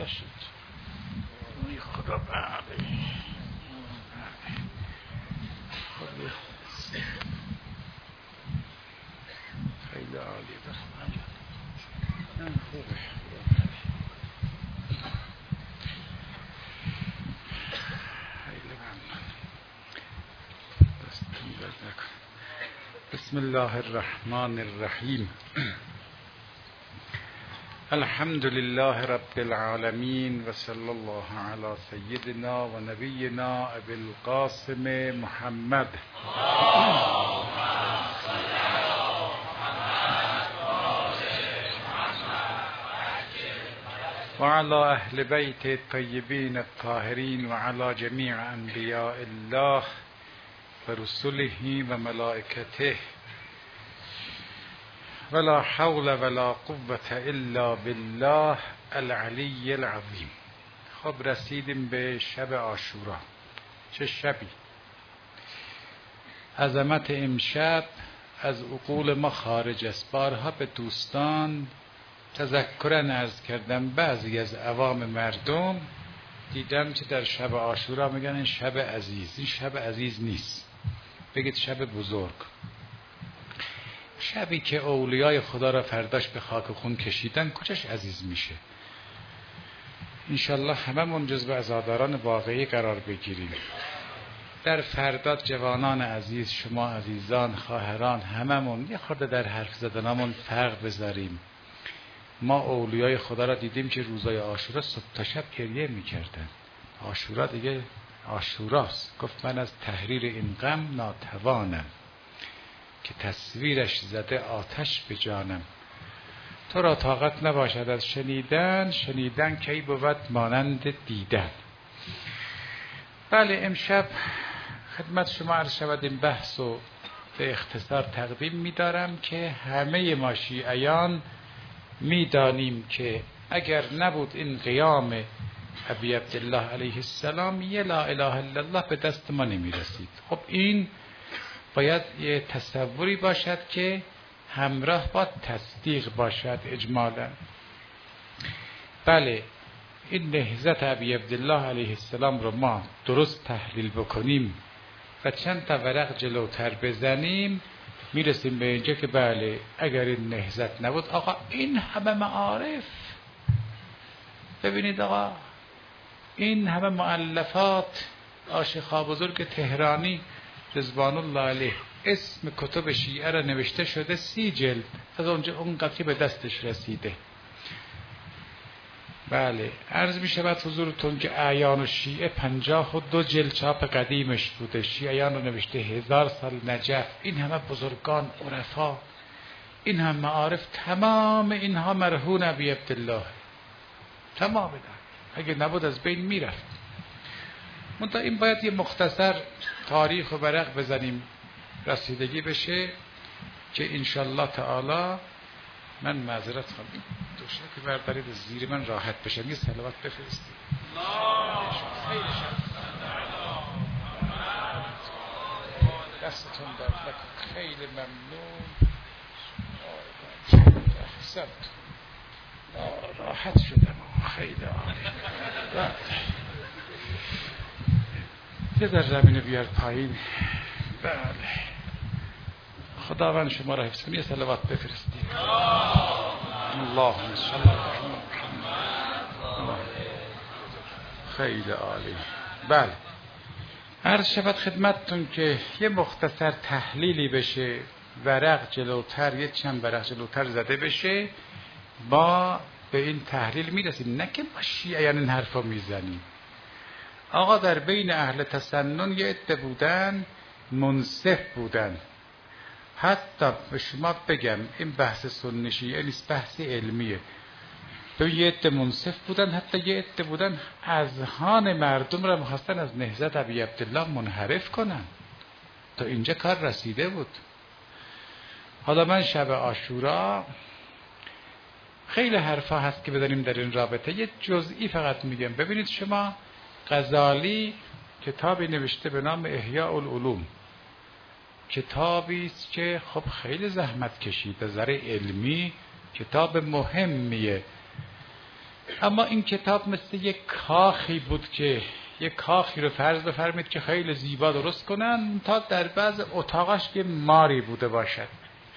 ببخشید. خدا بله. خیلی عالی خوبه. بسم الله الرحمن الرحیم. الحمد لله رب العالمین و صلی الله علی سیدنا و نبینا ابی القاسم محمد و علی اهل بیت الطیبین الطاهرین و علی جمیع انبیاء الله و رسله و ملائکته ولا حول ولا قوة الا بالله العلی العظیم. خب رسیدیم به شب عاشورا. چه شبی! عظمت امشب از عقول ما خارج است. بارها به دوستان تذکرا عرض کردم بعضی از عوام مردم دیدم که در شب عاشورا میگن این شب عزیز. این شب عزیز نیست، بگید شب بزرگ. شبی که اولیای خدا را فرداش به خاک و خون کشیدن کجاش عزیز میشه؟ انشالله هممون جزو عزاداران واقعی قرار بگیریم. در فردات جوانان عزیز، شما عزیزان، خواهران، هممون یه خورده در حرف زدنامون فرق بذاریم. ما اولیای خدا را دیدیم که روزای عاشورا صبح تا شب گریه میکردن. عاشورا دیگه عاشوراست. گفت من از تحریر این غم ناتوانم که تصویرش زده آتش به جانم. تو را طاقت نباشد از شنیدن، شنیدن کی بود مانند دیدن. بله، امشب خدمت شما عرض شود این بحث و به اختصار تقدیم می‌دارم که همه ما شیعیان می‌دانیم که اگر نبود این قیام ابی عبدالله علیه السلام یه لا اله الا الله به دست ما نمی‌رسید. خب این باید یه تصوری باشد که همراه با تصدیق باشد اجمالا. بله، این نهضت ابی عبدالله علیه السلام رو ما درست تحلیل بکنیم و چند تا ورق جلوتر بزنیم میرسیم به اینجا که بله اگر این نهضت نبود آقا این همه معارف، ببینید آقا این همه مؤلفات عاشقا بزرگ تهرانی رضوان الله علیه اسم کتب شیعه را نوشته شده 30 جلد، از اونجا اونقدر به دستش رسیده. بله، عرض می شود حضورتون که اعیان و شیعه 52 جلد چاپ قدیمش بوده. شیعیان رو نوشته 1000 سال نجف. این همه بزرگان، عرفا، این هم معارف، تمام اینها مرهون ابی عبدالله، تمام اینا اگه نبود از بین میرفت. منتها این باید یه مختصر تاریخ و ورق بزنیم رسیدگی بشه که انشالله تعالی من معذرت خواهم دوشت که بردارید زیر من راحت بشم. یه صلوات بفرستید. دستتون درد نکنه. خیلی ممنون. احسنت. راحت شدم. خیلی عالی. یه در زمینه بیار پایین. بله، خداوند شما را حفظ کنه. یه صلوات بفرستید. اللهم صل علی محمد. خیلی عالی. بله، عرض شود خدمتتون که یه مختصر تحلیلی بشه، ورق جلوتر، یه چند ورق جلوتر زده بشه، با به این تحلیل میرسیم. نه که ما شیعیان این حرفا میزنیم. آقا در بین اهل تسنن یه عده بودن منصف بودن. حتی به شما بگم این بحث سنی شیعه نیست، بحث علمیه. تو یه عده منصف بودن، حتی یه عده بودن اذهان مردم را می‌خواستن از نهضت ابی عبدالله منحرف کنن. تا اینجا کار رسیده بود. حالا من شب عاشورا خیلی حرفا هست که بدانیم در این رابطه. یه جزئی فقط میگم. ببینید شما، غزالی کتابی نوشته به نام احیاء العلوم. کتابی است که خب خیلی زحمت کشید، از نظر علمی کتاب مهمیه. اما این کتاب مثل یک کاخی بود که یک کاخی رو فرض بفرمید که خیلی زیبا درست کنن تا در بعض اتاقش که ماری بوده باشد،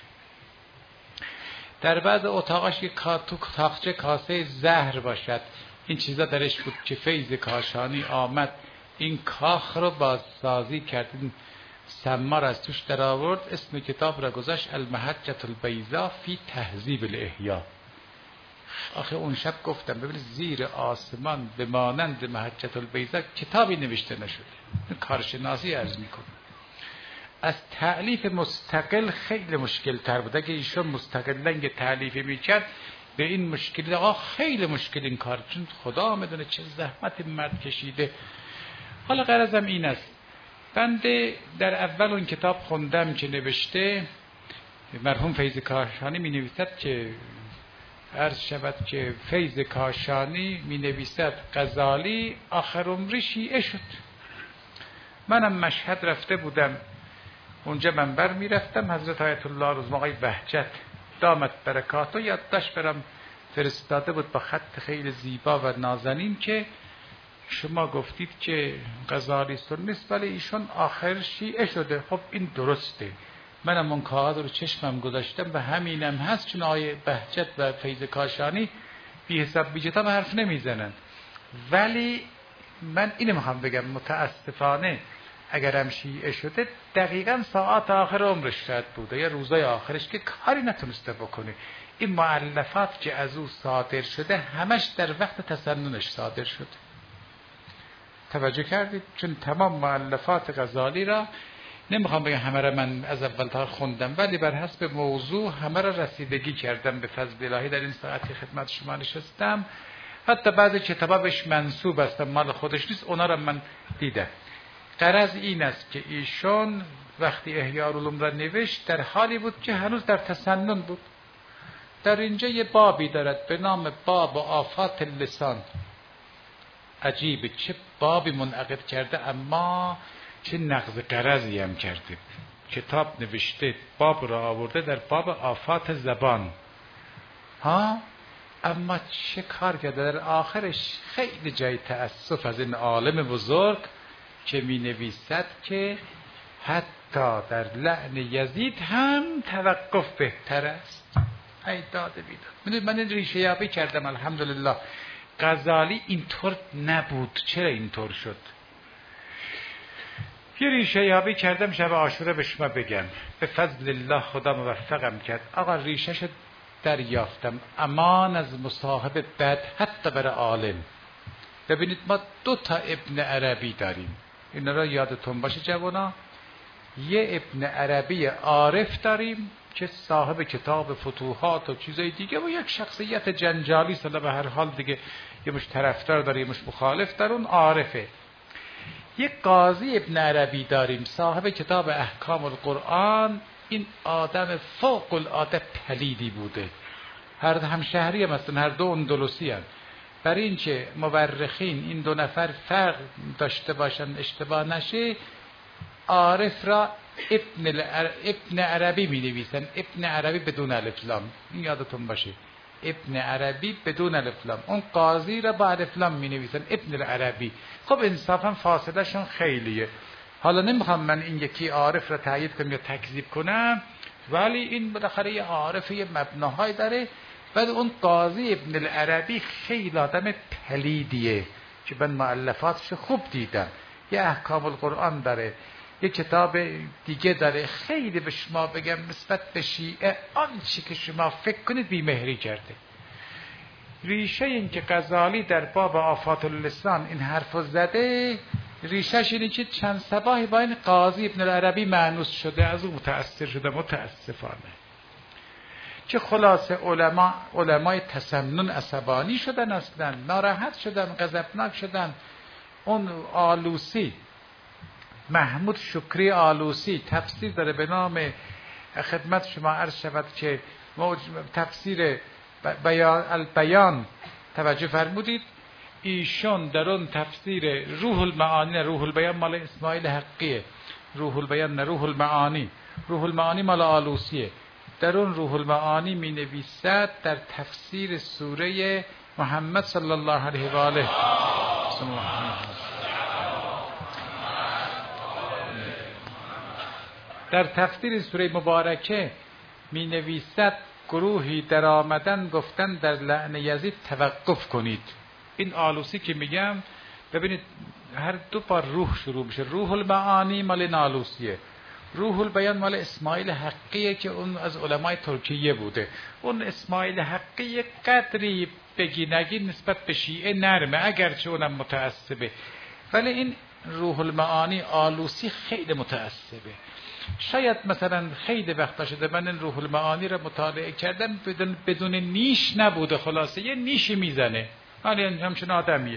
در بعض اتاقش یک تاقچه کاسه زهر باشد. این چیزا درش بود که فیض کاشانی آمد این کاخ رو بازسازی کرد، این سمار از توش در آورد، اسم کتاب را گذاشت المحجة البیضاء فی تهذیب الاحیا. آخه اون شب گفتم ببینید زیر آسمان به مانند محجة البیضاء کتابی نوشته نشده. کارشناسی عرض میکنم از تألیف مستقل خیلی مشکل تر بود. اگه ایشون مستقلا یه تألیفی میکرد به این مشکل آقا خیلی مشکل این کار، چون خدا میدونه چه زحمت این مرد کشیده. حالا غرضم این است، بنده در اول اون کتاب خوندم که نوشته مرحوم فیض کاشانی می نویسد که عرض شود که فیض کاشانی می نویسد غزالی آخر عمری شیعه شد. منم مشهد رفته بودم، اونجا منبر می رفتم، حضرت آیت الله رزماقای بهجت دامت برکاتو یادداشت برام فرستاده بود با خط خیلی زیبا و نازنین که شما گفتید که غزالی سنیست ولی ایشون آخر شیعه شده. خب این درسته، منم اون کاغذ رو چشمم گذاشتم و همینم هست، چون آیه بهجت و فیض کاشانی بی حساب بی جتا حرف نمیزنن. ولی من اینو میخوام بگم متاسفانه اگرم شیعه شده دقیقاً ساعات آخر عمرش شاید بوده یا روزای آخرش که کاری نتونسته بکنه. این مؤلفات که از او صادر شده همش در وقت تسننش صادر شده. توجه کردید؟ چون تمام مؤلفات غزالی را نمیخوام بگم همه را من از اول تا خوندم، ولی بر حسب موضوع همه را رسیدگی کردم به فضل الهی در این ساعتی خدمت شما نشستم. حتی بعضی کتابا بهش منسوب هستم مال خودش نیست، اونا را من دیدم. غرض این است که ایشون وقتی احیاء العلوم را نوشت در حالی بود که هنوز در تسنن بود. در اینجا یه بابی دارد به نام باب آفات اللسان. عجیبه چه بابی منعقد کرده اما چه نقض غرضی هم کرده. کتاب نوشته باب را آورده در باب آفات زبان اما چه کار کرده در آخرش. خیلی جای تأسف از این عالم بزرگ که می نویسد که حتی در لعن یزید هم توقف بهتر است. ای داده بیداد. من این ریشه یابی کردم الحمدلله. غزالی اینطور نبود. چرا اینطور شد؟ یه ریشه یابی کردم شب عاشوره به شما بگم. به فضل الله خدا موفقم کرد. آقا ریشه‌شو دریافتم. امان از مصاحب بد حتی برای عالم. ببینید ما 2 ابن عربی داریم. این را یادتون باشه جوانا. یه ابن عربی عارف داریم که صاحب کتاب فتوحات و چیزای دیگه و یک شخصیت جنجالی سالا به هر حال دیگه یه مش طرفدار داره یه مش مخالف داره، اون عارفه. یک قاضی ابن عربی داریم صاحب کتاب احکام القرآن. این آدم فوق العاده پلیدی بوده. هر همشهری هم هستن، هر دو اندلسی هم. برای اینکه مورخین این 2 نفر فرق داشته باشن اشتباه نشه عارف را ابن عربی می نویسن. ابن عربی بدون الف لام، این یادتون باشه. ابن عربی بدون الف لام. اون قاضی را با الف لام می نویسن ابن العربی. خب انصافا فاصله شون خیلیه. حالا نمیخوام من این یکی عارف را تایید کنم یا تکذیب کنم، ولی این بالاخره یه عارف یه مبناهای داره. بعد اون قاضی ابن العربی خیلی آدم پلیدیه که من مؤلفاتش خوب دیدم. یه احکام القرآن داره، یه کتاب دیگه داره. خیلی به شما بگم نسبت به شیعه آنچه که شما فکر کنید بیمهری کرده. ریشه این که غزالی در باب آفات اللسان این حرفو زده، ریشهش اینه که چند صباحی با این قاضی ابن العربی مانوس شده، از او متأثر شده متاسفانه. که خلاصه علمای تسنن عصبانی شدن، اصلا ناراحت شدن، غضبناک شدن. اون آلوسی محمود شکری آلوسی تفسیر داره به نام خدمت شما عرض شود که تفسیر البیان. توجه فرمودید ایشون در اون تفسیر روح المعانی، روح البیان مال اسماعیل حقیه، روح البیان نه روح المعانی، روح المعانی مال آلوسیه. در اون روح المعانی می نویسد در تفسیر سوره محمد صلی الله علیه و آله. در تفسیر سوره مبارکه می نویسد گروهی در آمدن گفتن در لعن یزید توقف کنید. این آلوسی که میگم ببینید هر دو بار روح شروع میشه. روح المعانی مال نالوسیه، روح البیان مال اسماعیل حقیه که اون از علمای ترکیه بوده. اون اسماعیل حقی قدری بگی نگی نسبت به شیعه نرمه، اگرچه اونم متعصبه، ولی این روح المعانی آلوسی خیلی متعصبه. شاید مثلا خیلی وقتا شده من این روح المعانی را مطالعه کردم بدون نیش نبوده، خلاصه یه نیشی میزنه، ولی همچنان آدمیه،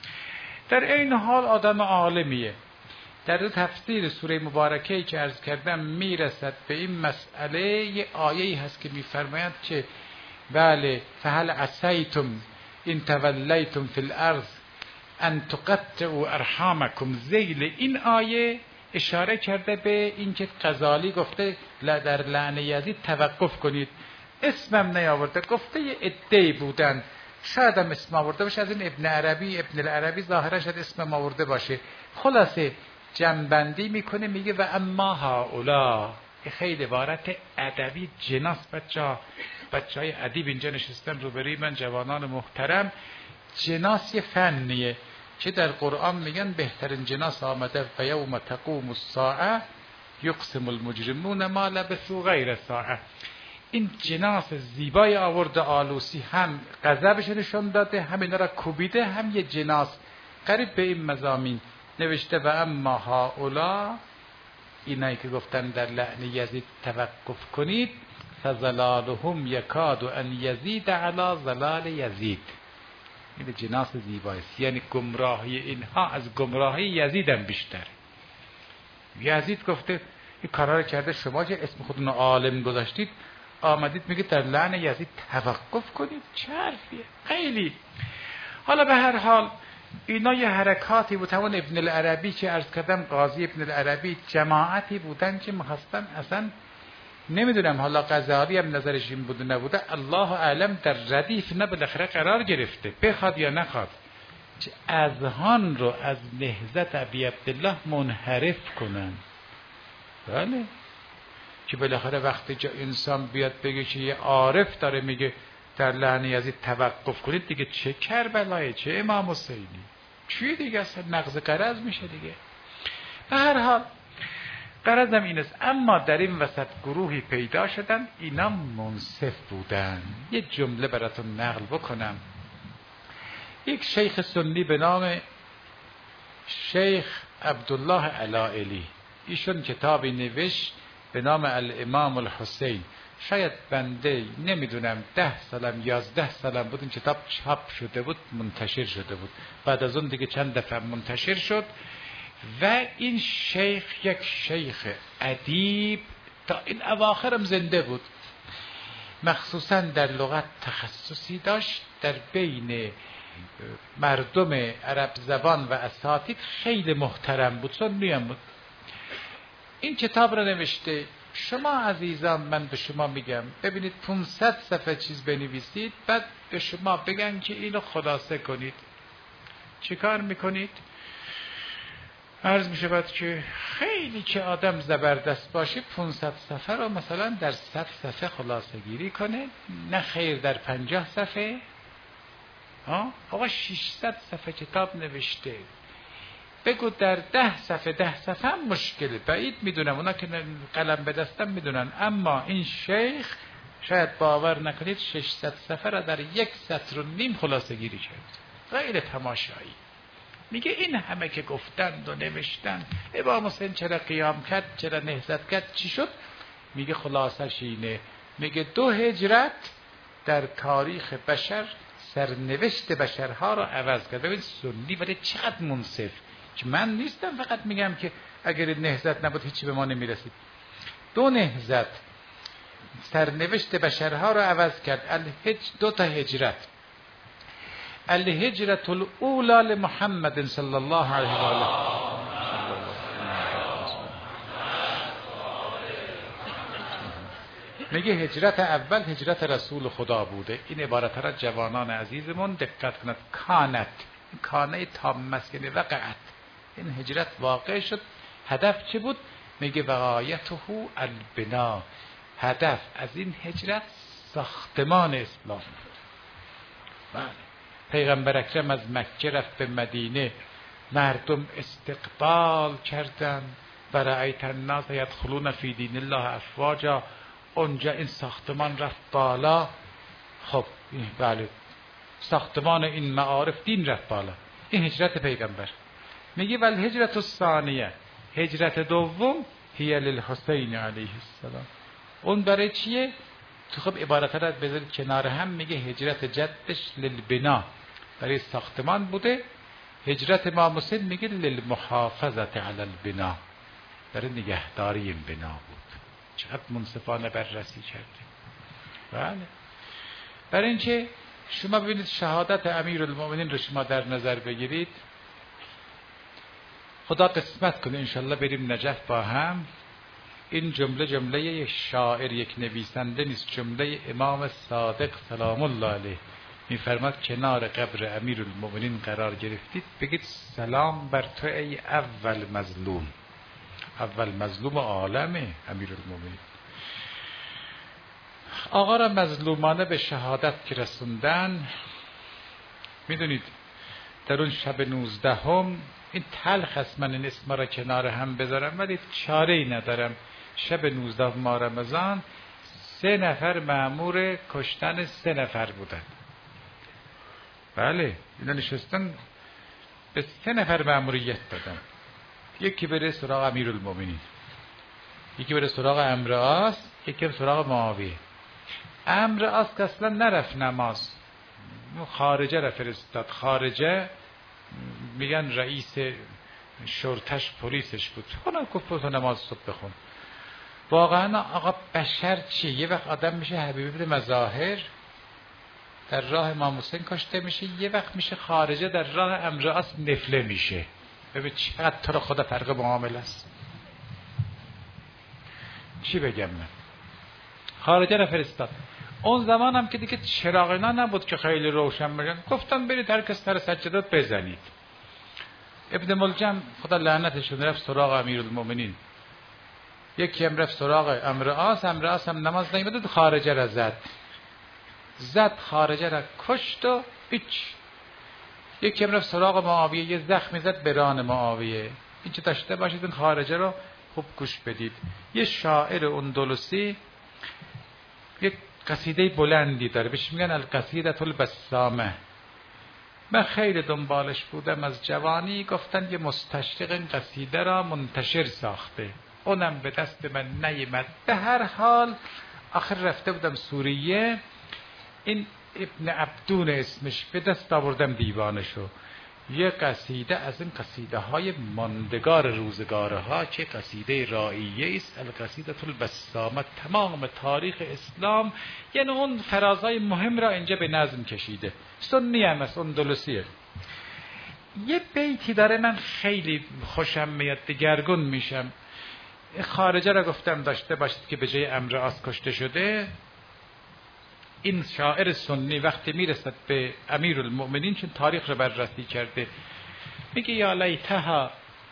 در این حال آدم عالمیه. در تفسیر سوره مبارکه که عرض کردم میرسد به این مسئله. یه آیه‌ای هست که میفرماید که بله فهل عسیتم ان تولیتم فی الارض ان تقطعوا ارحامکم. ذیل این آیه اشاره کرده به اینکه غزالی گفته در لعن یزید توقف کنید. اسمم نیاورده، گفته یه عده‌ای بودن، شاید هم اسم آورده باشه از این ابن العربی ظاهرا شاید اسم آورده باشه. خلاصه جنبندی میکنه میگه و اما هؤلاء، خیلی عبارت ادبی جناس. بچهای ادیب اینجا نشستن روبروی من، جوانان محترم. جناس یه فنیه که در قرآن میگن بهترین جناس آمده و یوم تقوم الساعه یقسم المجرمون ما لبثوا غیر ساعه. این جناس زیبای آورده آلوسی، هم غضبش نشون داده، هم اینا را کوبیده، هم یه جناس قریب به این مضامین نوشته. و اما هؤلاء، اینایی که گفتن در لعن یزید توقف کنید، فظلالهم یکاد ان یزید علی ظلال یزید. این جناس زیبایست، یعنی گمراهی اینها از گمراهی یزید هم بیشتر. یزید گفته این کارا رو کرده، شما که اسم خودتون عالم گذاشتید آمدید میگه در لعن یزید توقف کنید. چه حرفیه؟ خیلی. حالا به هر حال اینا یه حرکاتی بود. همون ابن العربی که عرض کردم، قاضی ابن العربی، جماعتی بودن که می‌خواستن اصلا نمیدونم حالا غزالی هم نظرش این بوده نبوده، الله اعلم، در ردیف نه بالاخره قرار گرفته، بخواد یا نخواد، که اذهان رو از نهضت ابی عبدالله منحرف کنن. بله، که بالاخره وقتی جا انسان بیاد بگه که یه عارف داره میگه در لعن یزید توقف کنید، دیگه چه کربلای، چه امام حسینی، چی دیگه اصلا نقض قرض میشه دیگه. به هر حال قرضم این است. اما در این وسط گروهی پیدا شدن، اینا منصف بودن. یه جمله براتون نقل بکنم. یک شیخ سنی به نام شیخ عبدالله علائلی، ایشون کتابی نوشت به نام الامام الحسین. شاید بنده نمیدونم 10 سالم 11 سالم بود این کتاب چاپ شده بود، منتشر شده بود. بعد از اون دیگه چند دفعه منتشر شد. و این شیخ یک شیخ ادیب تا این اواخرم زنده بود، مخصوصا در لغت تخصصی داشت، در بین مردم عرب زبان و اساتید خیلی محترم بود، سنی بود. این کتاب را نوشته. شما عزیزان من به شما میگم ببینید 500 صفحه چیز بنویسید، بعد به شما بگن که اینو خلاصه کنید، چه کار میکنید؟ عرض میشه بعد که خیلی که آدم زبردست باشه 500 صفحه رو مثلا در 100 صفحه خلاصه گیری کنه، نه خیر در 50 صفحه. آقا 600 صفحه کتاب نوشته، بگو در 10 صفحه هم مشکله. بعید میدونم، اونا که قلم به دستم میدونن، اما این شیخ شاید باور نکنید 600 صفحه را در 1 سطر و نیم خلاصه گیری کرد. غیر تماشایی. میگه این همه که گفتند و نوشتند، امام حسین چرا قیام کرد، چرا نهضت کرد، چی شد؟ میگه خلاصش اینه، میگه 2 هجرت در تاریخ بشر سرنوشت بشرها را عوض کرد. ببین سنی ولی چقدر منصف، که من نیستم فقط میگم که اگر نهضت نبود هیچی به ما نمیرسید. 2 نهضت سرنوشت بشرها را عوض کرد. 2 تا هجرت. الهجرة الاولى لمحمد صلی الله علیه و آله. میگه هجرت اول هجرت رسول خدا بوده. این عبارت را جوانان عزیزمون دقت کنند. کانت، کانه تام است، یعنی وقعت، این هجرت واقع شد. هدف چه بود؟ میگه وقایته البنا، هدف از این هجرت ساختمان اسلام بود. بله. پیغمبر اکرم از مکه رفت به مدینه، مردم استقبال کردن، ورأیت الناس یدخلون فی دین الله افواجا. اونجا این ساختمان رفت بالا. خب بله، ساختمان این معارف دین رفت بالا. این هجرت پیغمبر. میگه ول هجرت الثانیه، هجرت دوم هی للحسین علیه السلام. اون برای چیه؟ تو خب عبارت را بذارید کنار هم. میگه هجرت جدش للبنا، برای ساختمان بوده. هجرت امام حسین میگه للمحافظت علی البنا، برای نگهداری این بنا بود. چقدر منصفانه بررسی کردیم. بله. برای اینکه شما ببینید شهادت امیرالمومنین رو شما در نظر بگیرید. خدا قسمت کنه انشالله بریم نجف با هم. این جمله یک شاعر، یک نویسنده نیست، جمله امام صادق سلام الله علیه. میفرماد کنار قبر امیرالمومنین قرار گرفتید، بگید سلام بر تو ای اول مظلوم. اول مظلوم عالمه امیرالمومنین. آقا را مظلومانه به شهادت که رسوندن، میدونید در اون شب 19 این تلخ است من این اسم را کنار هم بذارم، ولی چاره ای ندارم. شب 19 ماه رمضان 3 نفر مأمور کشتن 3 نفر بودن. بله، اینا نشستن به 3 نفر مأموریت دادن. یکی بره سراغ امیرالمومنین، یکی بره سراغ عمرو عاص، یکی بره سراغ معاویه. عمرو عاص که اصلا نرفت نماز، خارجه را فرستاد. خارجه میگن رئیس شرطش پلیسش بود. خدا گفت تو نماز صبح بخون. واقعا آقا بشر چیه؟ یه وقت آدم میشه حبیب ابن مظاهر در راه امام حسین کشته میشه، یه وقت میشه خارجه در راه عمرو عاص نفله میشه. ببین چقدر تو رو خدا فرق معامله است. چی بگم من؟ خارجه را فرستاد. اون زمان هم که دیگه چراغ اینا نبود که خیلی روشن بگن، گفتن برید هر کس سر سجادات بزنید. ابن ملجم خدا لعنتشون رفت سراغ امیرالمومنین. یکی هم رفت سراغ عمرو عاص. عمرو عاص هم نماز نمی‌خوند، خارجه را زد خارجه را کشت و هیچ. یکی هم رفت سراغ معاویه، یه زخمی زد به ران معاویه. این چه داشته باشید این خارجه رو خوب گوش بدید. یه شاعر اندلسی یک قصیده بلندی داره، بهش میگن القصیدة البسامه. من خیلی دنبالش بودم از جوانی. گفتن یه مستشرق این قصیده را منتشر ساخته، اونم به دست من نیامد. به هر حال آخر رفته بودم سوریه، این ابن عبدون اسمش، به دست آوردم دیوانشو. یه قصیده از این قصیده های ماندگار روزگارها که قصیده رائیه است، القصیدة البسامه. تمام تاریخ اسلام یعنی اون فرازهای مهم را اینجا به نظم کشیده. سنی هم است، اندلسیه. یه بیتی داره من خیلی خوشم میاد، دگرگون میشم. خارجه را گفتم داشته باشید که به جای عمرو عاص کشته شده. این شاعر سنی وقتی میرسد به امیرالمومنین، چون تاریخ رو بررسی کرده، میگه یا لیتها،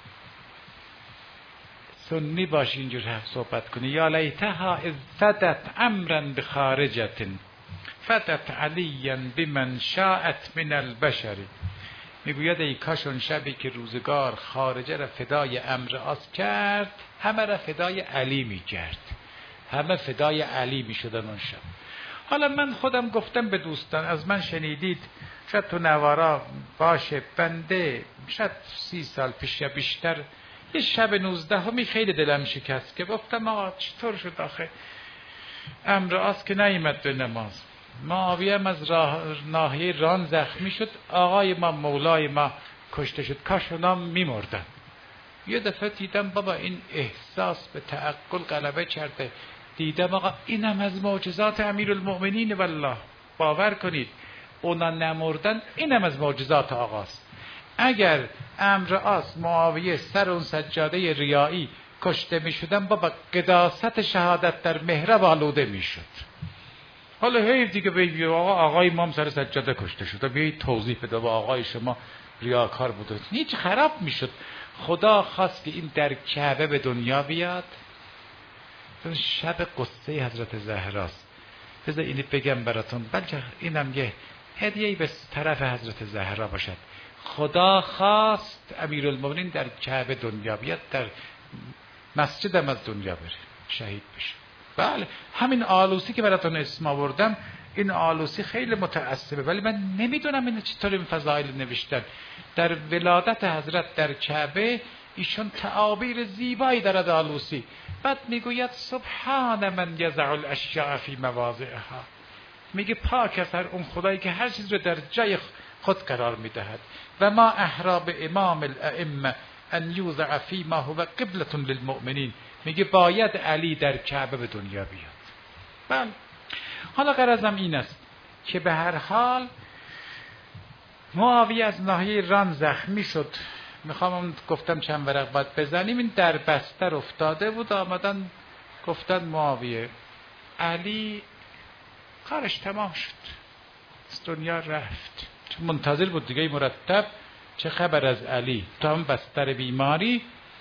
سنی باشی اینجور صحبت کنی، یا لیتها اذ فدت امرا بخارجت فدت علیا بمن شاءت من البشر. میگوید ای کاش اون شبی که روزگار خارجه را فدای عمرو عاص کرد، همه را فدای علی میکرد، همه فدای علی میشدن اون شب. حالا من خودم گفتم به دوستان، از من شنیدید، شاید تو نوارا باشه، بنده شاید 30 سال پیش یا بیشتر یه شب 19 خیلی دلم شکست که گفتم آقا چطور شد آخه عمرو عاص که نیامد به نماز، معاویه هم از ناحیه ران زخمی شد، آقای ما مولای ما کشته شد، کاش اونا میمردن. یه دفعه دیدم بابا این احساس به تعقل غلبه کرده، دیدم آقا اینم از معجزات امیرالمومنین. والله باور کنید اونا نمردن، اینم از معجزات آقاست. اگر عمرو عاص معاویه سر اون سجاده ریایی کشته می شدن بابا قداست شهادت در محراب آلوده می شد. حالا حیف دیگه بگی آقای امام سر سجاده کشته شد، بیایید توضیح بده با آقای شما ریاکار بوده، هیچ خراب می شد. خدا خواست که این در کعبه به دنیا بیاد. شب قصه حضرت زهراست. بذار اینی بگم براتون، بلکه اینم یه هدیه‌ای به طرف حضرت زهرا باشد. خدا خواست امیرالمومنین در کعبه دنیا بیاد، در مسجد هم از دنیا بره، شهید بشه. بله همین آلوسی که براتون اسم آوردم، این آلوسی خیلی متعصبه، ولی من نمیدونم این چطور این فضایل نوشتن. در ولادت حضرت در کعبه ایشون تعابیر زیبایی دارد آلوسی. بعد میگوید سبحان من یضع الاشیاء فی مواضعها، میگه پاک از هر اون خدایی که هر چیز رو در جای خود قرار میدهد. و ما احراب امام الائمه ان یوضع فی ما هو قبلة للمؤمنین، میگه باید علی در کعبه به دنیا بیاد. بله حالا غرضم این است که به هر حال معاویه از ناحیه ران زخمی شد. میخوام گفتم چند ورق باید بزنیم، این در بستر افتاده بود، آمدن گفتن معاویه علی کارش تمام شد، از دنیا رفت. چون منتظر بود دیگه مرتب چه خبر از علی، تا هم بستر بیماری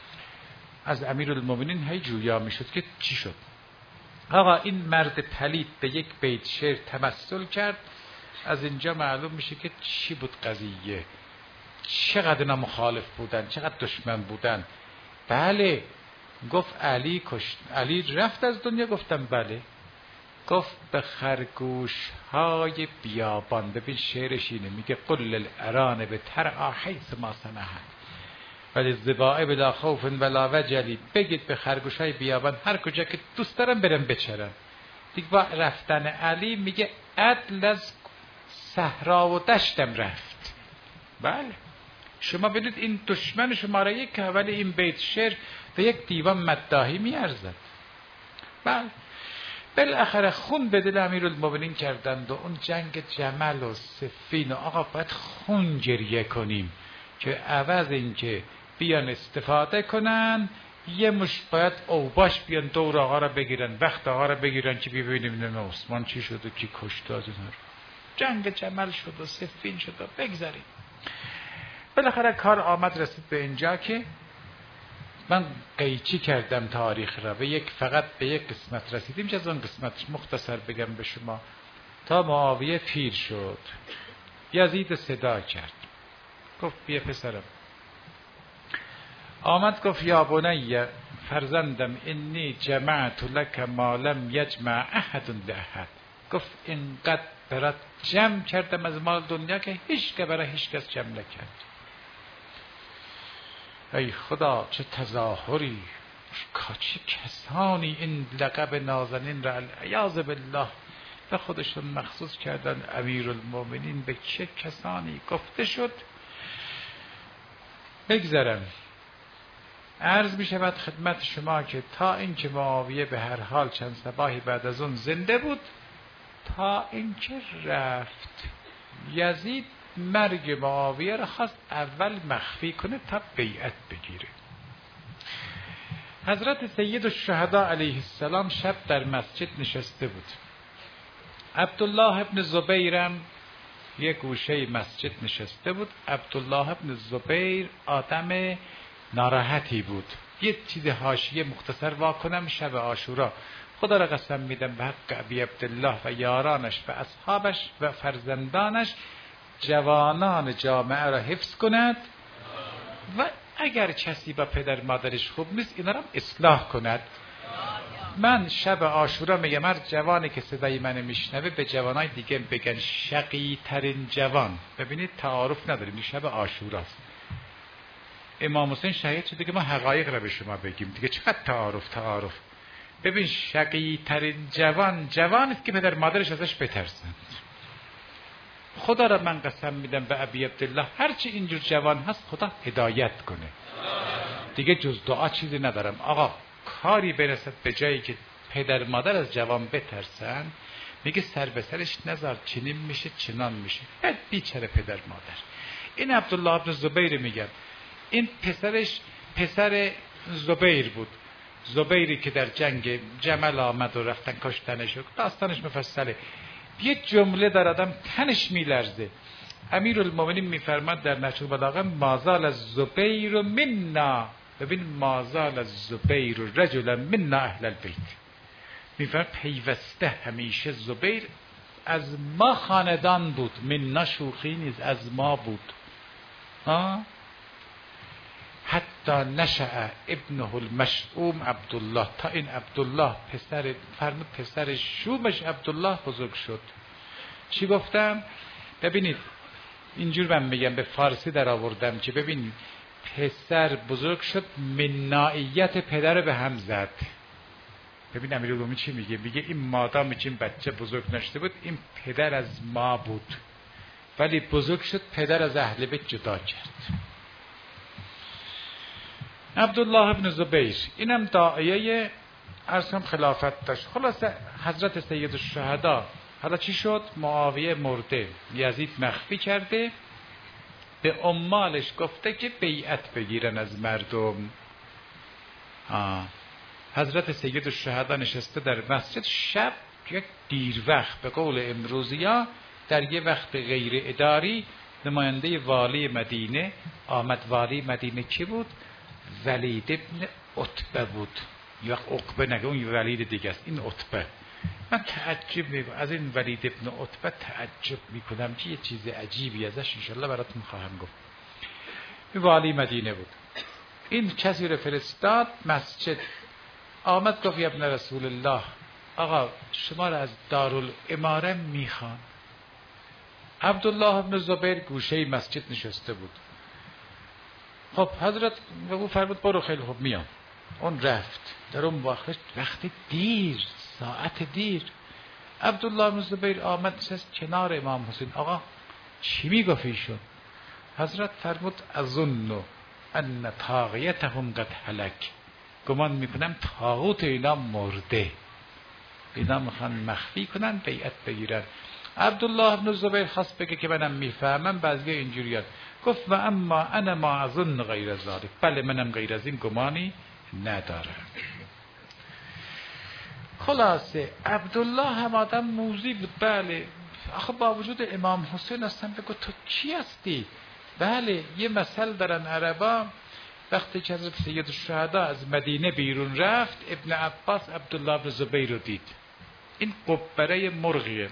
از امیرالمومنین هی جویا میشد که چی شد. آقا این مرد پلید به یک بیت شعر تمثل کرد، از اینجا معلوم میشه که چی بود قضیه، چقدر اینا مخالف بودن، چقدر دشمن بودن. بله گفت علی رفت از دنیا، گفتم بله. گفت به خرگوش های بیابان، ببین شعرش اینه، میگه قل الاران به ترعا حیث ما سنحت ولی الضباع بلا خوف ولا وجلی، بگید به خرگوش های بیابان هر کجا که دوست دارم برم بچرم. دیگه با رفتن علی میگه عدل از صحرا و دشتم رفت. بله شما بدید این دشمن شماره یک، ولی این بیت شعر به یک دیوان مداحی میارزد. بله بالاخره خون به دل امیرالمومنین کردند و اون جنگ جمل و صفین و آقا باید خون گریه کنیم که عوض این که بیان استفاده کنن یه مش باید اوباش بیان دور آقا را بگیرن، وقت آقا را بگیرن که ببینیم نه عثمان چی شد و کی کشت از اینا. جنگ جمل شد و صفین شد و بگذاریم. بالاخره کار آمد رسید به اینجا که من قیچی کردم تاریخ را، فقط به یک قسمت رسیدیم که از اون قسمت مختصر بگم به شما. تا معاویه پیر شد، یزید صدا کرد، گفت بیا پسرم. آمد گفت یا بنی فرزندم انی جمعت لک ما لم یجمع احد لاحد. گفت اینقدر برات جمع کردم از مال دنیا که هیچ که برای هیچ کس جمع نکرد. ای خدا چه تظاهری، چه کسانی این لقب نازنین را العیاذ بالله به خودشون مخصوص کردن. امیرالمومنین به چه کسانی گفته شد. بگذارم عرض می شود خدمت شما که تا اینکه معاویه به هر حال چند صباحی بعد از اون زنده بود، تا اینکه رفت یزید مرگ معاویه را خواست اول مخفی کنه تا بیعت بگیره. حضرت سید الشهدا علیه السلام شب در مسجد نشسته بود. عبدالله ابن زبیرم یک گوشه مسجد نشسته بود. عبدالله ابن زبیر آدم ناراحتی بود. یه چیز حاشیه مختصر واکنم. شب عاشورا خدا را قسم میدم به حق ابی عبدالله و یارانش و اصحابش و فرزندانش جوانان جامعه را حفظ کند و اگر کسی با پدر مادرش خوب نیست اینا را اصلاح کند. من شب عاشورا میگم هر جوانی که صدای من میشنوه به جوانای دیگه بگن شقی ترین جوان. ببینید تعارف نداریم، شب عاشوراست. امام حسین شهید شده که ما حقایق را به شما بگیم دیگه، چقدر تعارف. ببین شقی ترین جوان جوانی است که پدر مادرش ازش بترسند. خدا را من قسم میدم به ابی عبدالله هرچی اینجور جوان هست خدا هدایت کنه. دیگه جز دعا چیزی ندارم. آقا کاری برسد به جایی که پدر مادر از جوان بترسن، میگه سر به سرش نذار، چنین میشه چنان میشه. بیچاره پدر مادر. این عبدالله ابن زبیر میگم، این پسر زبیر بود. زبیری که در جنگ جمل آمد و رفتن کشتنش، داستانش مفصله. یه جمله در آدم تنش میلرزه. امیرالمومنین میفرماد در نهج البلاغه مازال الزبیر منا، ببین مازال الزبیر رجلا منا اهل البیت، میفرماد پیوسته همیشه زبیر از ما خاندان بود، منا شوخی نیست، از ما بود. حتی نشأ ابنه المشؤوم عبدالله، تا این عبدالله پسر فرمود پسر شومش عبدالله بزرگ شد. چی گفتم؟ ببینید اینجور من میگم، به فارسی در آوردم که ببینید پسر بزرگ شد، منائیت پدر به هم زد. ببین امیرالمومنین چی میگه؟ میگه این مادامی که این بچه بزرگ نشده بود، این پدر از ما بود، ولی بزرگ شد پدر از اهل بیت جدا کرد. عبدالله ابن زبیر اینم داعیه ارسم خلافت داشت. خلاصه حضرت سید الشهدا حالا چی شد؟ معاویه مرده، یزید مخفی کرده، به عمالش گفته که بیعت بگیرن از مردم. حضرت سید الشهدا نشسته در مسجد، شب یک دیر وقت، به قول امروزیا در یه وقت غیر اداری، نماینده والی مدینه آمد. والی مدینه کی بود؟ ولید ابن عتبه بود، یا عقبه نگه، اون ولید دیگه است، این عتبه. من تعجب میکنم از این ولید ابن عتبه، تعجب میکنم که یه چیز عجیبی ازش انشالله براتون خواهم گفت. این والی مدینه بود. این کسی رو فرستاد مسجد، آمد گفت یا ابن رسول الله، آقا شما رو از دارالاماره میخوان. عبدالله ابن زبیر گوشه مسجد نشسته بود. خب حضرت به او فرمود برو، خیلی خوب میام. اون رفت. در اون وقت دیر، ساعت دیر، عبدالله ابن زبیر آمد نشست کنار امام حسین. آقا چی میگفت ایشون؟ حضرت فرمود اظن ان طاغیتهم قد هلک، گمان میکنم طاغوت اینا مرده، اینا میخوان مخفی کنن بیعت بگیرن. عبدالله ابن زبیر خواست بگه که منم میفهمم، بعضی اینجوریات. گفت و اما انا ما اظن غیر ذلک، بله منم غیر از این گمانی ندارم. خلاصه عبدالله هم آدم موذی بود، بله. آخه با وجود امام حسین هستن بگو تو چی هستی؟ بله یه مثل دارن عربا، وقتی که حضرت سید الشهدا از مدینه بیرون رفت، ابن عباس عبدالله ابن زبیر رو دید. این قبره مرغیه.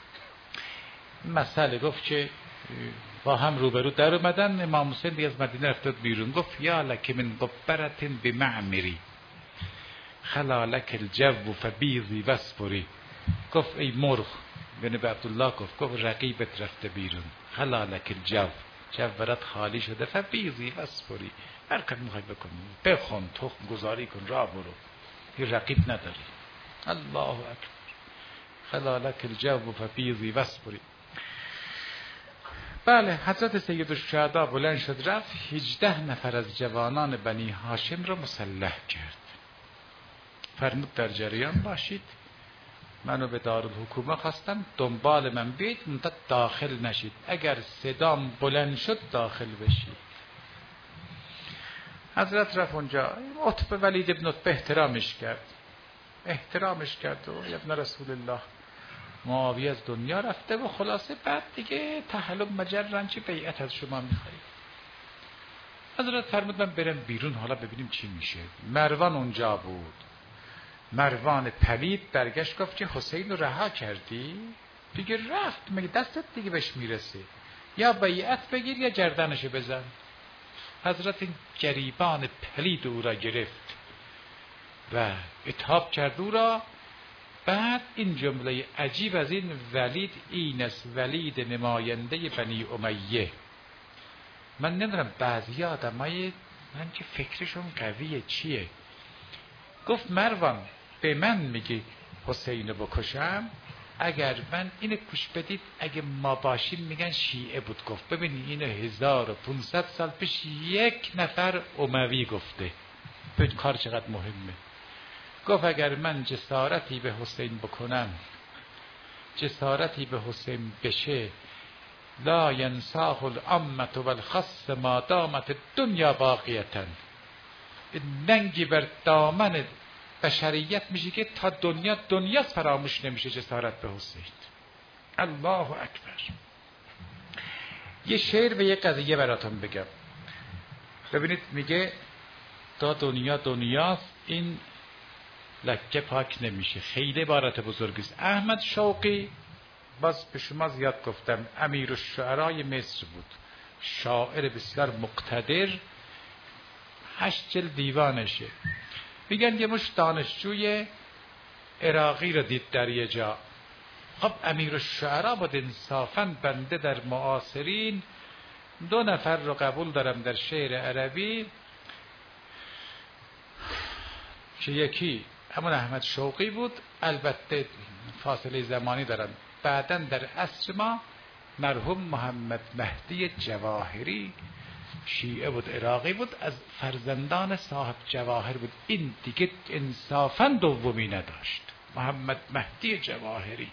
مسئله گفت که با هم روبرو در اومدن، امام حسین دیگه از مدینه رفت بیرون، گفت یا لک من قبرت بمعمری خلا لک الجو فبیضی واسپری. گفت ای مرغ، یعنی به عبدالله گفت رقیبت رفته بیرون، خلا لک الجو، جو برات خالی شده، فبیضی واسپری، هر کاری میخوای بکن، بخون، تخم گذاری کن، راه برو، هیچ رقیب نداری. الله اکبر. خلا لک الجو فبیضی واسپری. بله حضرت سید الشهدا بلند شد رفت، 18 نفر از جوانان بنی هاشم را مسلح کرد. فرمود در جریان باشید، منو به دارالحکومه خواستم، دنبال من بیاید، منتها داخل نشید، اگر صدام بلند شد داخل بشید. حضرت رفت اونجا، عتبه ولید ابن عتبه احترامش کرد و ابن رسول الله معاویه از دنیا رفته و خلاصه بعد دیگه تحلم مجرن چی بیعت از شما میخواید. حضرت فرمود من برم بیرون حالا ببینیم چی میشه. مروان اونجا بود. مروان پلید برگشت گفت که حسین رو رها کردی؟ دیگه رفت، مگه دستت دیگه بهش میرسه؟ یا بیعت بگیر یا گردنشو بزن. حضرت این گریبان پلید او را گرفت و اتحاب کرد او را. بعد این جمله عجیب از این ولید این است، ولید نماینده بنی امیه. من نمیدونم بعضی آدمای من که فکرشون قویه چیه. گفت مروان به من میگی حسین بکشم؟ اگر من اینو گوش بدید، اگه ما باشیم میگن شیعه بود. گفت ببینی اینو 1500 سال پیش یک نفر اموی گفته. ببین کار چقدر مهمه. گفت اگر من جسارتی به حسین بکنم، جسارتی به حسین بشه، لا ینساه العامة والخاصة ما دامت الدنیا باقیتا. ننگی بر دامن بشریت میشه که تا دنیا فراموش نمیشه جسارت به حسین. الله اکبر. یه شعر و یه قضیه براتون بگم. ببینید میگه تا دنیاست، این لکه پاک نمیشه. خیلی عبارت بزرگی است. احمد شوقی، باز به شما زیاد گفتم، امیر الشعرای مصر بود، شاعر بسیار مقتدر، 8 جلد دیوانشه. میگن یه مش دانشجوی عراقی رو دید در یه جا. خب امیر الشعرا بود انصافاً بنده در معاصرین 2 نفر رو قبول دارم در شعر عربی که یکی همون احمد شوقی بود، البته فاصله زمانی دارن، بعداً در عصر ما مرحوم محمد مهدی جواهری، شیعه بود، عراقی بود، از فرزندان صاحب جواهر بود. این دیگه انصافاً دومی نداشت. محمد مهدی جواهری،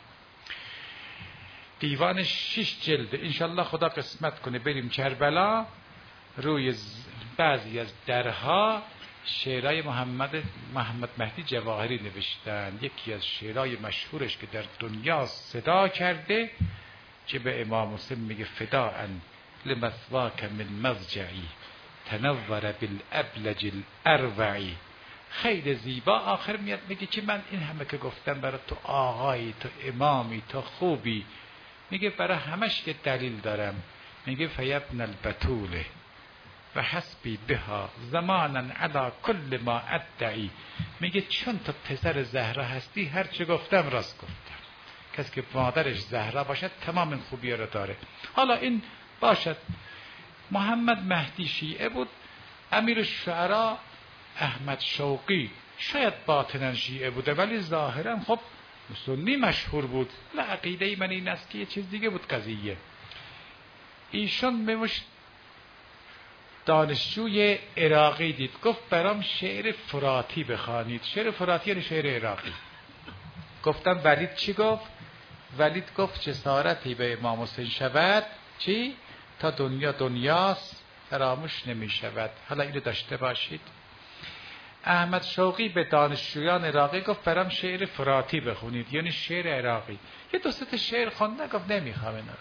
دیوانش 6 جلد. انشالله خدا قسمت کنه بریم کربلا، روی بعضی از درها شعرهای محمد مهدی جواهری نوشتن. یکی از شعرهای مشهورش که در دنیا صدا کرده که به امام حسین میگه فداء لمثواک من مضجعی تنور بالابلج الاروعی. خیلی زیبا آخر میاد میگه که من این همه که گفتم برای تو آقایی، تو امامی، تو خوبی، میگه برای همش یه دلیل دارم. میگه فیبن البتوله و حسبی بها زمانا علی کل ما ادعی. میگه چون تو پسر زهرا هستی هر چه گفتم راست گفتم. کسی که مادرش زهرا باشد تمام این خوبی رو داره. حالا این باشد. محمد مهدی شیعه بود، امیر الشعرا احمد شوقی شاید باطنا شیعه بوده ولی ظاهرا خب سنی مشهور بود. عقیده من این است که یه چیز دیگه بود قضیه. ایشون بمش دانشجوی عراقی دید، گفت برام شعر فراتی بخوانید. شعر فراتی یعنی شعر عراقی. گفتم ولید چی گفت؟ ولید گفت جسارتی به امام حسین شود چی؟ تا دنیاست فراموش نمی شود. حالا اینو داشته باشید. احمد شوقی به دانشجویان عراقی گفت برام شعر فراتی بخونید، یعنی شعر عراقی. یه 2 تا شعر خوندن، گفت نمیخوام اینا.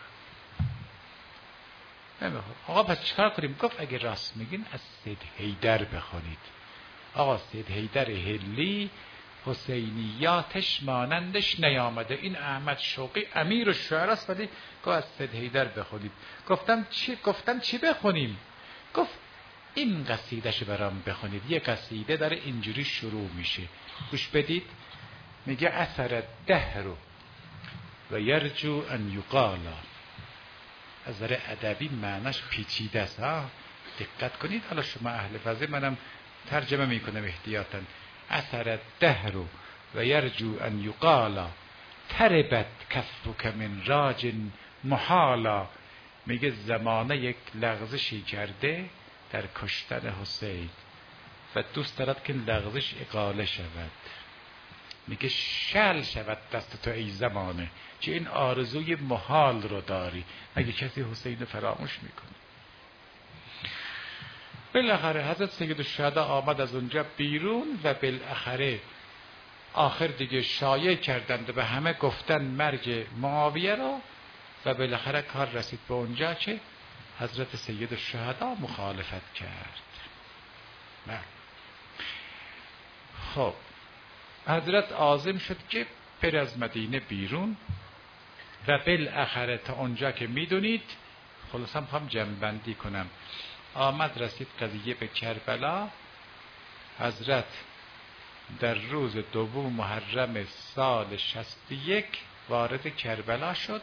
نمیخوام. آقا پس چیکار کنیم؟ گفت اگه راست میگین از سید حیدر بخونید. آقا سید حیدر هلی حسینیاتش مانندش نیامده. این احمد شوقی امیر الشعراست ولی گفت از سید حیدر بخونید. گفتم چی بخونیم؟ گفت این قصیده‌شو برام بخونید. یه قصیده داره اینجوری شروع میشه، گوش بدید. میگه اثر الدهر و یرجو ان یقالا. از نظر ادبی معناش پیچیده است ها، دقت کنید. حالا شما اهل فضل، منم ترجمه میکنم احتیاطاً. اثر الدهر و یرجو ان یقالا تربت کفک من راج محالا. میگه زمانه یک لغزشی کرده در کشتن حسین و دوست دارد که لغزش اقاله شود. میگه شل شود دست تو ای زمانه که این آرزوی محال رو داری. مگه کسی حسین فراموش میکنه؟ بالاخره حضرت سید الشهدا آمد از اونجا بیرون و بالاخره آخر دیگه شایع کردند و به همه گفتن مرگ معاویه رو و بالاخره کار رسید به اونجا که حضرت سید الشهدا مخالفت کرد. خب حضرت عازم شد که بر از مدینه بیرون و بالاخره تا اونجا که میدونید، خلاصا میخوام جمع‌بندی کنم، آمد رسید قضیه به کربلا. حضرت در روز 2 محرم سال 61 وارد کربلا شد.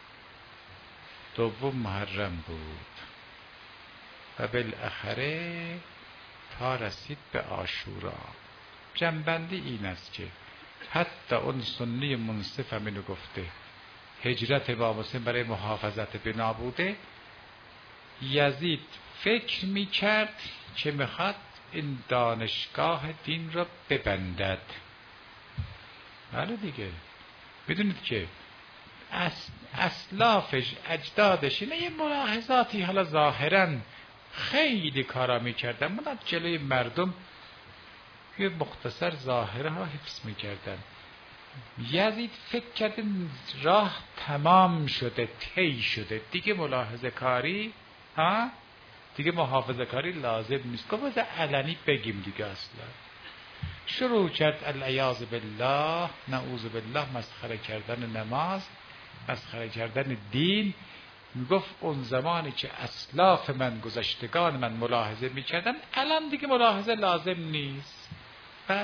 2 محرم بود و بالاخره تا رسید به عاشورا. جنبندی این است که حتی اون سنی منصف هم اینو گفته، هجرت امام حسین برای محافظت به نابوده. یزید فکر میکرد که میخواد این دانشگاه دین را ببندد. بله دیگه، میدونید که اسلافش، اجدادش اینه یه ملاحظاتی حالا ظاهرا خیلی کارا میکردن، من جلوی مردم یه مختصر ظاهره ها حفظ میکردن. یزید فکر کرده راه تمام شده، طی شده، دیگه ملاحظه کاری دیگه محافظه کاری لازم نیست. گفت علنی بگیم دیگه. اصلا شروع کرد العیاذ بالله، نعوذ بالله، مسخره کردن نماز، مسخره کردن دین. میگفت اون زمانی که اسلاف من، گذشتگان من ملاحظه میکردن، الان دیگه ملاحظه لازم نیست. بله.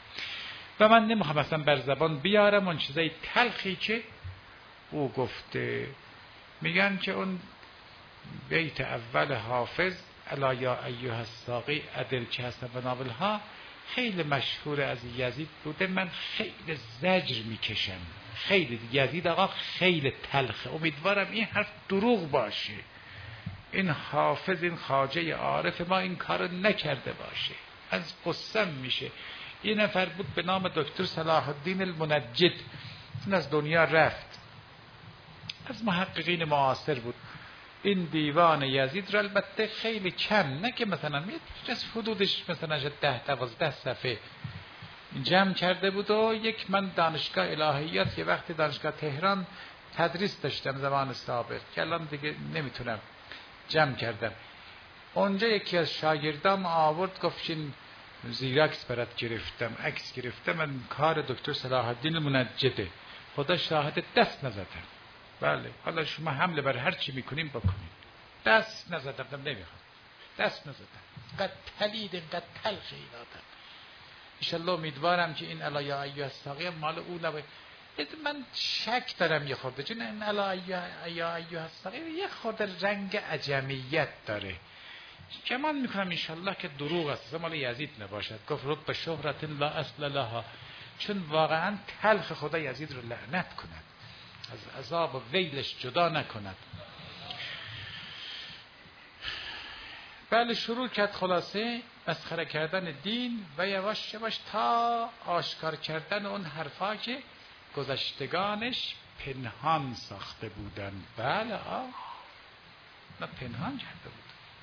و من نمیخوام اصلا بر زبان بیارم اون چیزای تلخی که او گفته. میگن که اون بیت اول حافظ الا یا ایها الساقی عدل که هستن و ناولها خیلی مشهور از یزید بوده. من خیلی زجر میکشم. خیلی یزید آقا خیلی تلخه. امیدوارم این حرف دروغ باشه. این حافظ، این خواجه عارف ما این کارو نکرده باشه. از قسم میشه. یه نفر بود به نام دکتر صلاح الدین المنجد، این از دنیا رفت، از محققین معاصر بود. این دیوان یزید را البته خیلی کم، نه که مثلا از حدودش مثلا 10-12 صفحه جمع کرده بود. و من دانشگاه الهیات، یه وقتی دانشگاه تهران تدریس داشتم زمان سابق که الان دیگه نمیتونم جمع کردم. اونجا یکی از شاگردام آورد گفت این زیراکس برات گرفتم، عکس گرفتم، من کار دکتر صلاح الدین منجده، خدا شاهد دست نزدم. بله حالا شما حمله بر هر چی میکنیم بکنیم. دست نزدم، نمیخوام دست نزدم. قد تلید، قد تلخ ایرادم. انشالله امیدوارم که این الا یا ایها الساقی مال او نباید. من شک دارم یه خورده، چون این الا یا ایها الساقی یه خورده رنگ عجمیت داره. گمان میکنم انشالله که دروغ است، مال یزید نباشد. گفت رب شهرت لا اصل لها، چون واقعا تلخ خدا یزید رو لعنت کند، از عذاب و ویلش جدا نکند. بله شروع کرد خلاصه مسخره کردن دین و یواش یواش تا آشکار کردن اون حرفا که گذشتگانش پنهان ساخته بودن. بله نه پنهان کرده بود.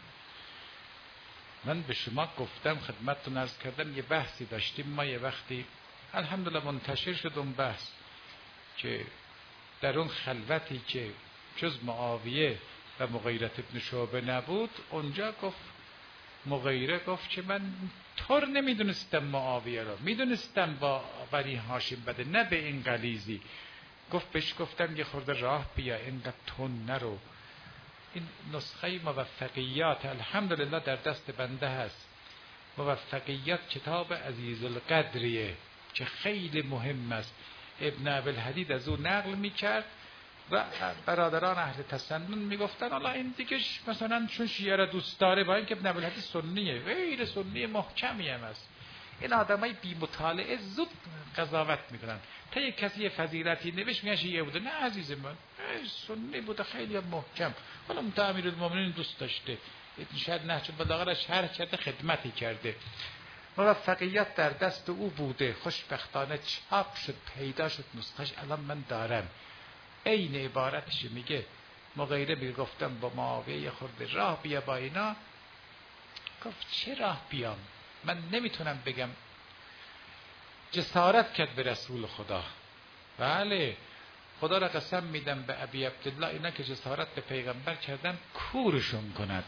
من به شما گفتم، خدمتتون عرض کردم، یه بحثی داشتیم ما یه وقتی، الحمدلله منتشر شد اون بحث، که در اون خلوتی که جز معاویه و مغیرة ابن شعبه نبود، اونجا گفت مغیره گفت که من طور نمیدونستم معاویه رو، میدونستم با بنی هاشم بده، نه به این غلیظی. گفت بهش گفتم یه خورده راه بیا، اینقدر تون نرو. این نسخه موفقیات الحمدلله در دست بنده هست. موفقیات کتاب عزیز القدریه که خیلی مهم است. ابن ابوالحدید از او نقل میکرد و برادران اهل تسنن میگفتن حالا این دیگه مثلا چون شیعه را دوست داره، با اینکه ابن ابوالحدید سنیه، غیر سنی محکمی هم است. این آدمای بی مطالعه زود قضاوت میکنن. تا یک کسی فضیلتی نوشت میگن شیعه بوده، نه عزیز من، سنی بوده، خیلی محکم. حالا امیرالمومنین دوست داشته، شاید نهج البلاغه را شرح کرده، خدمتی کرده. موفقیت در دست او بوده. خوشبختانه چاپ شد، پیدا شد نسخش، الان من دارم. این عبارتش میگه مغیره میگفتم با معاویه یه خورده راه بیا با اینا. گفت چه راه بیام؟ من نمیتونم بگم. جسارت کرد به رسول خدا. بله خدا را قسم میدم به ابی عبدالله، اینا که جسارت به پیغمبر کردن کورشون کند.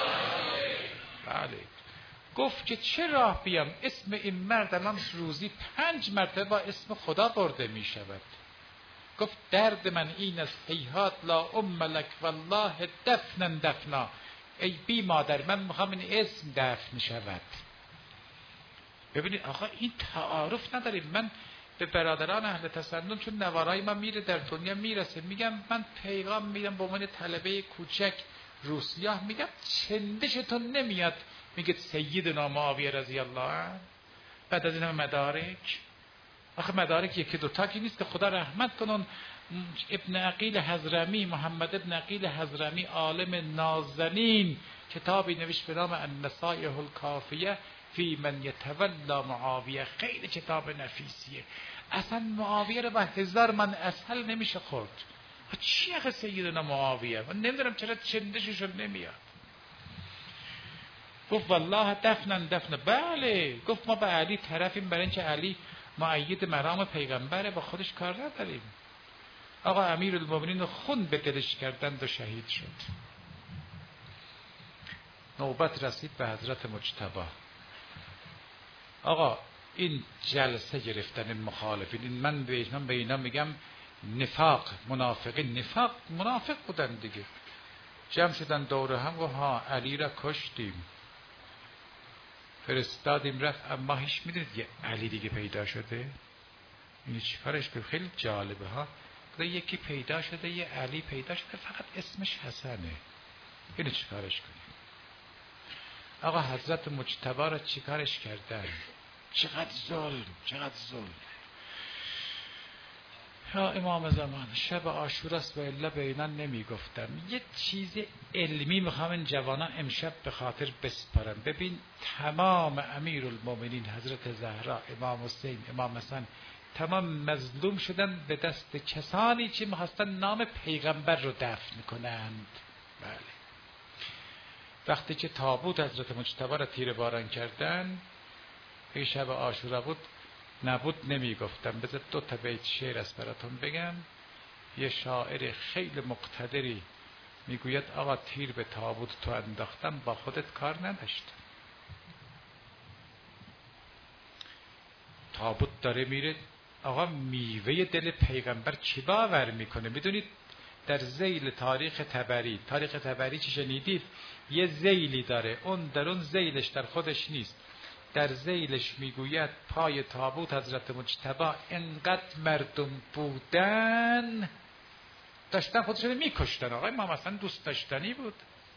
بله گفت که چه راه بیام؟ اسم این مرد الان روزی 5 مرتبه با اسم خدا برده می شود. گفت درد من این است، هیهات لا ام لک والله دفنا دفنا. ای بی مادر، من میخوام این اسم دفن شود. ببینید آقا این تعارف نداریم. من به برادران اهل تسنن، چون نوارای ما میره در دنیا میرسه، میگم من پیغام میدم به عنوان طلبه کوچک روسیاه، میگم چندشتون نمیاد میگه سیدنا معاویه رضی الله عنه بعد از این همه مدارک؟ آخه مدارک یکی دوتا که نیست که خدا رحمت کنن. ابن عقیل حضرمی، محمد ابن عقیل حضرمی، عالم نازنین، کتابی نوشت به نام النصایح الکافیه فی من یتولی معاویه. خیلی کتاب نفیسیه. اصلا معاویه رو با 1000 من اصل نمیشه خورد. چی اخه سیدنا معاویه؟ من نمیدونم چرا چندششون نمیاد. گفت والله دفن. بله. گفت ما به علی طرفیم برای اینکه علی مؤید مقام پیغمبره، با خودش کار نداریم. آقا امیرالمومنین خون به دلش کردند و شهید شد. نوبت رسید به حضرت مجتبی. آقا این جلسه گرفتن مخالفین، این من به اینا میگم نفاق، منافقین. منافق بودن دیگه. جمع شدن دور هم گفت ها علی را کشتیم، فرستادیم رفت، اما هیچ میدونید یه علی دیگه پیدا شده؟ این چی کارش که خیلی جالبه ها. یکی پیدا شده، یه علی پیدا شده، فقط اسمش حسنه. اینو چی کارش کنیم؟ آقا حضرت مجتبی را چی کارش کردن؟ چقدر ظلم. یا امام زمان شب عاشوراست و الا به اینا نمی گفتم. یه چیز علمی میخوام این جوانان امشب به خاطر بسپارم. ببین تمام امیرالمومنین حضرت زهرا، امام حسین، امام حسن، تمام مظلوم شدن به دست کسانی که میخواستن نام پیغمبر رو دفن کنند. بله. وقتی که تابوت حضرت مجتبی را تیر باران کردن، این شب عاشورا بود، نبود نمی گفتم. بذار 2 بیت شعر است براتون بگم. یه شاعر خیلی مقتدری میگوید آقا تیر به تابوت تو انداختم، با خودت کار نداشتم. تابوت داره میره، آقا میوه دل پیغمبر چی باور میکنه؟ میدونید در ذیل تاریخ تبری چی شنیدید؟ یه ذیلی داره، اون در اون ذیلش در خودش نیست. در ذیلش میگوید پای تابوت حضرت مجتبی انقدر مردم بودن داشتن خودشون میکشتن. آقای ما مثلا دوست داشتنی بود.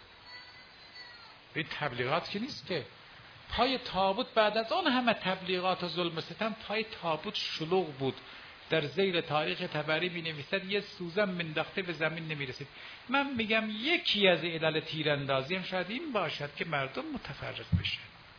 این تبلیغات که نیست که. پای تابوت بعد از اون همه تبلیغات و ظلم و ستم، پای تابوت شلوغ بود. در ذیل تاریخ تبری می نویسد یه سوزن منداخته به زمین نمی رسید. من میگم یکی از علل تیراندازی هم شاید این باشد که مردم متفرق بشه.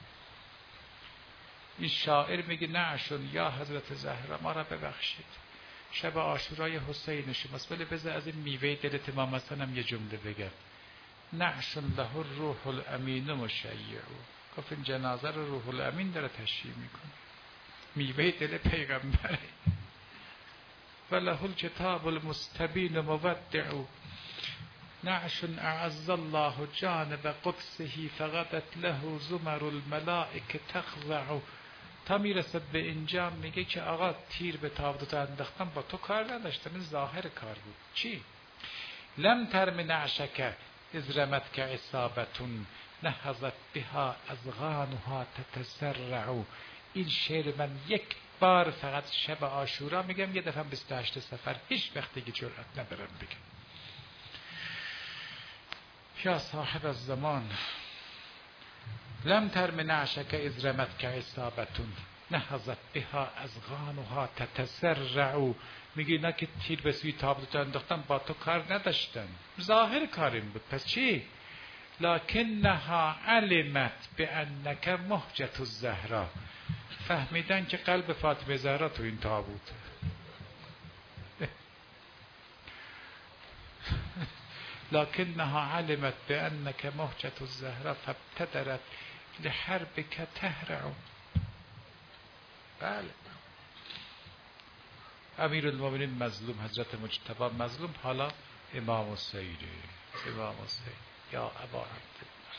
این شاعر میگه نعشون یا حضرت زهرا ما را ببخشید، شب عاشورای حسین شماست، ولی بذار از این میوه دلت امام حسن هم یه جمله بگم. نعشون له الروح الامین مشیعو. گفت این جنازه رو روح الامین داره تشییع میکنه، میوه دل پیغمبره. وله الکتاب المستبین مودعو. نعش اعز الله جانب قدسه فقدت له زمر الملائکه تخضع. تا میرسد به اینجا میگه که آقا تیر به تابوت انداختم، با تو کار نداشتم، ظاهر کار بود. چی؟ لم ترم نعشک اذ رمت که اصابتون نهضت بها اذغانها تتسرع. این شعر من یک بار فقط شب عاشورا میگم، یه دفعه 28 صفر، هیچ وقت دیگه جرأت ندارم بگم. یا صاحب الزمان لم ترم نعشک اذ رمت که اصابتون نهضت بها اذغانها تتسرع. میگه اینا که تیر به سوی تابوت انداختن، با تو کار نداشتن، ظاهر کاریم بود. پس چی؟ لکنها علمت بانک مهجة الزهرا. فهمیدن که قلب فاطمه زهرا تو این تابوته. لکنها علمت بانک مهجة الزهرا فابتدرت لحربک تهرع. بله. امیرالمومنین مظلوم، حضرت مجتبی مظلوم، حالا امام حسین. امام حسین یا ابا عبدالله.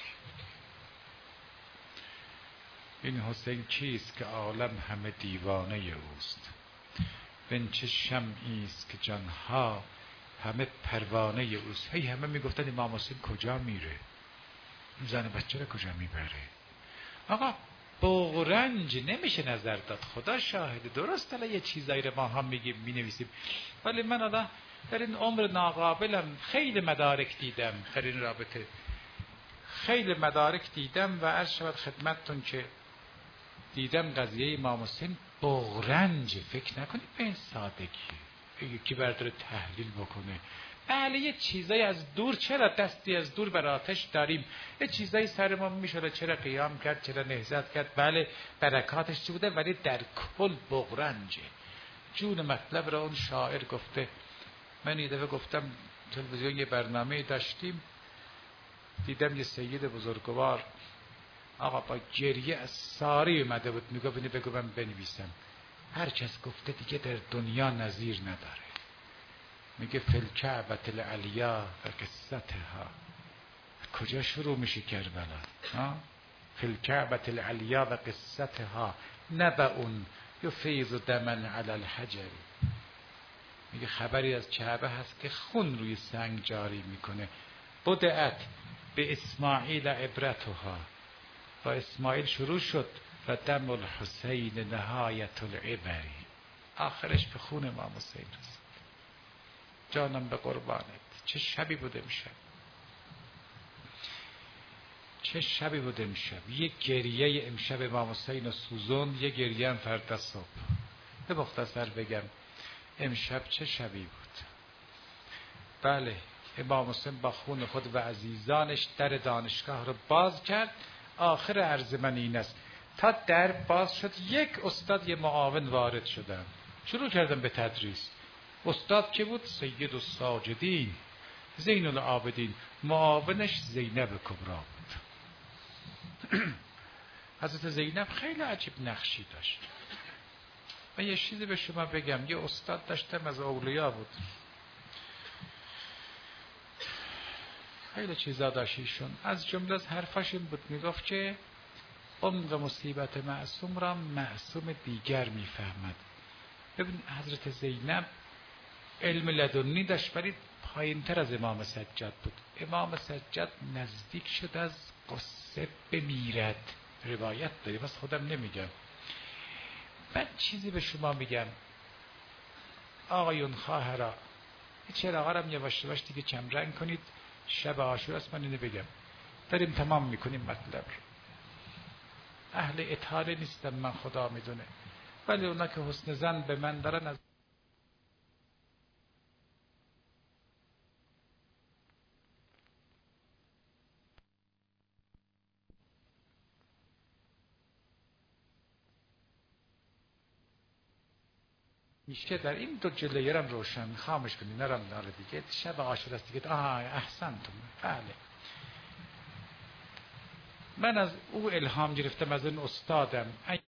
این حسین چیست که عالم همه دیوانه اوست؟ بن چه شمعی است که جانها همه پروانه اوست. هی همه میگفتن امام حسین کجا میره؟ زن بچه رو کجا میبره؟ آقا بغرنج نمیشه نظر داد، خدا شاهده. درست الان یه چیزایی رو ما هم میگیم مینویسیم، ولی من الان در این عمر ناقابلم خیلی مدارک دیدم در این رابطه، خیلی مدارک دیدم و عرض شود خدمتتون که دیدم قضیه امام حسین بغرنج. فکر نکنید به این سادگی یکی برداره تحلیل بکنه. بله یه چیزایی از دور، چرا دستی از دور بر آتش داریم، یه چیزایی سر ما میشده، چرا قیام کرد، چرا نهضت کرد، بله برکاتش چی بوده، ولی در کل بغرنجه. جون مطلب را اون شاعر گفته. من یه دفعه گفتم تلویزیون یه برنامه داشتیم، دیدم یه سید بزرگوار آقا با گریه از ساری اومده بود، میگفت اینو بگو من بنویسم. هر کس گفته دیگه در دنیا نظیر نداره. میگه فی الکعبة العلیا و قصتها. کجا شروع میشه کربلا؟ فی الکعبة العلیا و قصتها نبأ یفیض دما علی الحجر. میگه خبری از کعبه هست که خون روی سنگ جاری میکنه. بدأت به اسماعیل عبرتها. با اسماعیل شروع شد و دم الحسین نهایت العبری. آخرش به خون امام حسین رسید. جانم به قربانت. چه شبی بود امشب، چه شبی بود امشب. یک گریه امشب امام حسین سوزون، یک گریه هم فردا صبح. به مختصر بگم امشب چه شبی بود. بله، امام حسین با خون خود و عزیزانش در دانشگاه رو باز کرد. آخر عرض من این است، تا در باز شد یک استاد یه معاون وارد شدن، شروع کردن به تدریس. استاد که بود؟ سید الساجدین زین العابدین. معاونش زینب کبرا بود. حضرت زینب خیلی عجیب نقشی داشت. من یه چیزی به شما بگم، یه استاد داشتم از اولیاء بود، خیلی چیزا داشت ایشون. از جمله از حرفاش این بود، میگفت که عمق مصیبت معصوم را معصوم دیگر میفهمد. ببین حضرت زینب علم لدنی داشت ولی پایین تر از امام سجاد بود. امام سجاد نزدیک شد از قصه بمیرد، روایت داری بس خودم نمیگم. من چیزی به شما میگم آقایون خواهرا، چراغا رو یواش یواش دیگه کم رنگ کنید، شب عاشورا است. من اینو بگم داریم تمام میکنیم مطلب رو. اهل اطاله نیستم من، خدا میدونه، ولی اونا که حسن ظن به من دارن از میشه در این دو جلیرم روشن خاموش کنی، نرم داره دیگه. شب عاشورا است دیگه. احسنتون. بله، من از او الهام گرفتم، از اون استادم.